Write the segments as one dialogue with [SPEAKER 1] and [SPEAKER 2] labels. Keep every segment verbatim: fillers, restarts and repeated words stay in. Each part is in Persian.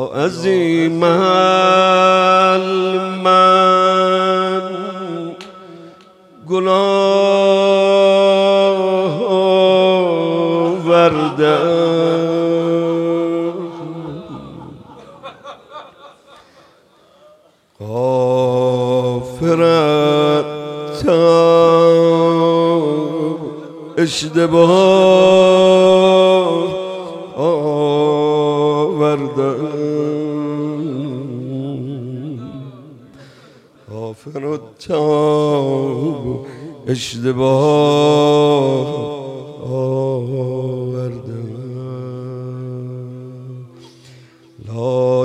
[SPEAKER 1] عظیم من گناه آوردم، غافرتم اشتباه آوردم، غافرتم اشتباه آوردم. لا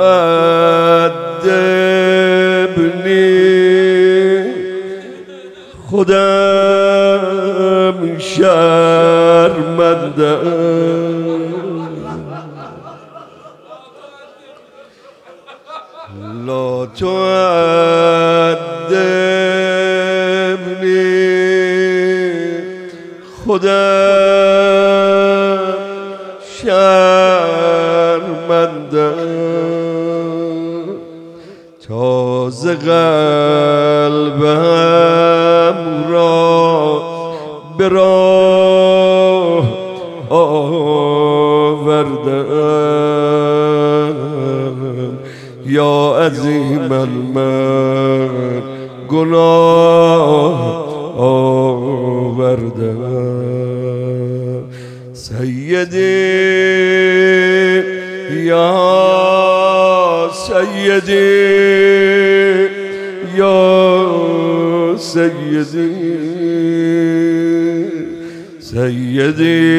[SPEAKER 1] تعذبنی خودم شرمندم، لا تعذبنی خودم شرمندم، تازه قلبم را به راه آوردم، یا عظیم المن گناه آوردم. سیدی یا سیدی یا سیدی سیدی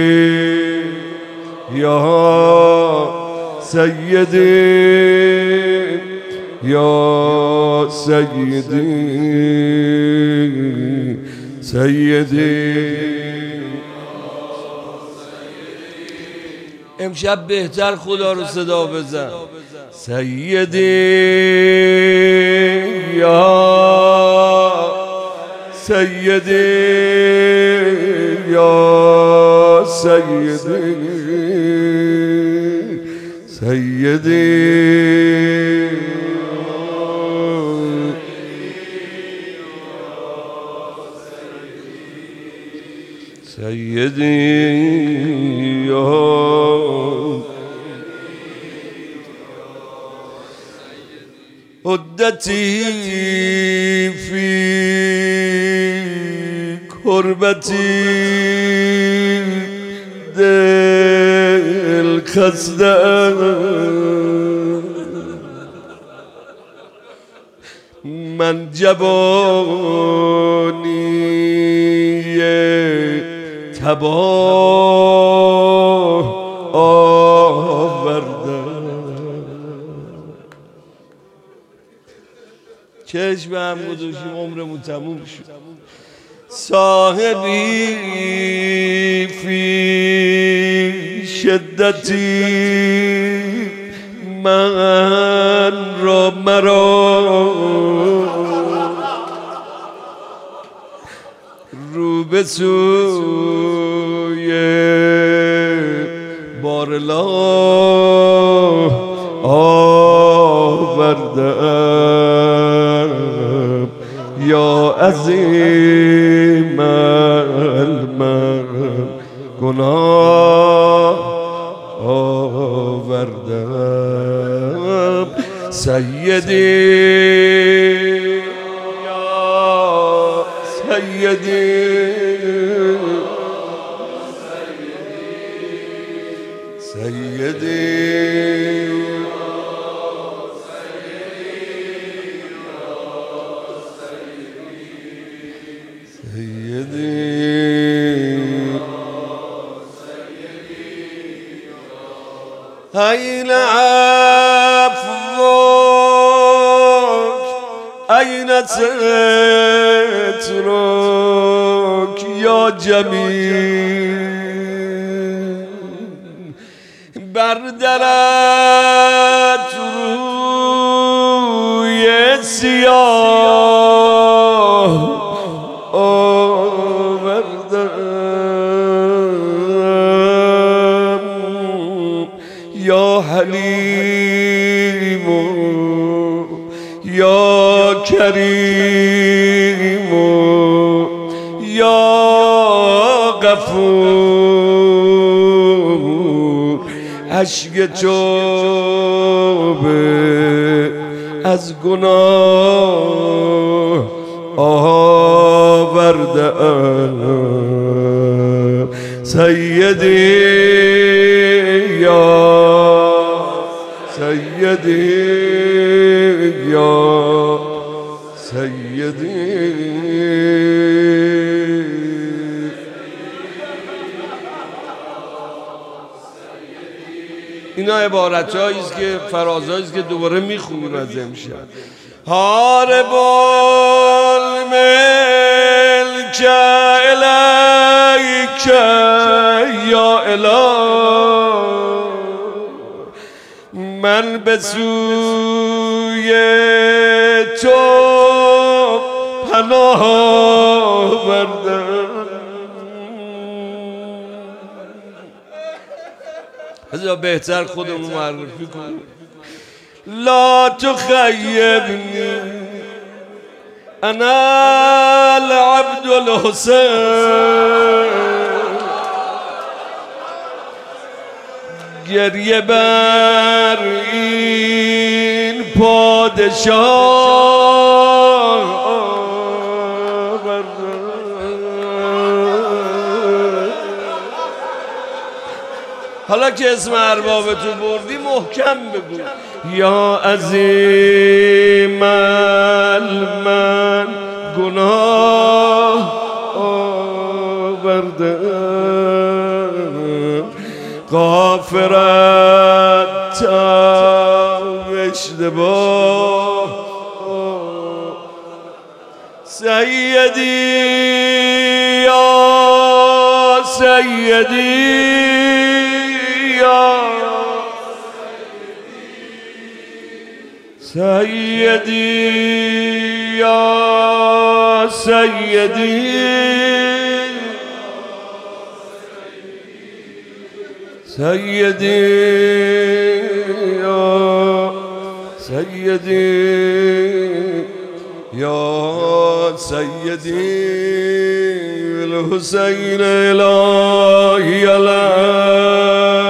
[SPEAKER 1] یا سیدی یا سیدی سیدی. امشب بهتر خدا رو صدا بزن. سیدی یا سیدی یا سیدی سیدی سیدی یا عدتی فی کربتی دل خسته من جوانی تباه آوردم. چشم هم گذاشتیم عمرمون تموم شد. صاحبی فی شدتی من را مرا رو به سوی بارالله آوردم، یا عظیم المن گناه آوردم. سیدی یا سیدی سیدی أين عفوك أين سترك يا جميل بردرت روی سیاه آوردم، یا حلیم حلیم یا کریم یا غفور اشک چوبه از گناه آورده ام سیدی یا سیدی یا سیدی. اینا عبارت هایی است که فرازهایی است که دوباره میخونیم از امشب. هارب الملک الیک یا اله من به سوی تو پناه بردم. بذار بهتر خودمون معرفی کنیم. لا تخیبنی انا العبد الحسین گریه بر این پادشاه حالا که اسم ارباب تو بردی محکم بگو. یا عظیم من گناه آوردم غافرت اشتباه سیدی یا سیدی سیدی یا سیدی سیدی یا سیدی یا سیدی الحسین الهی علیه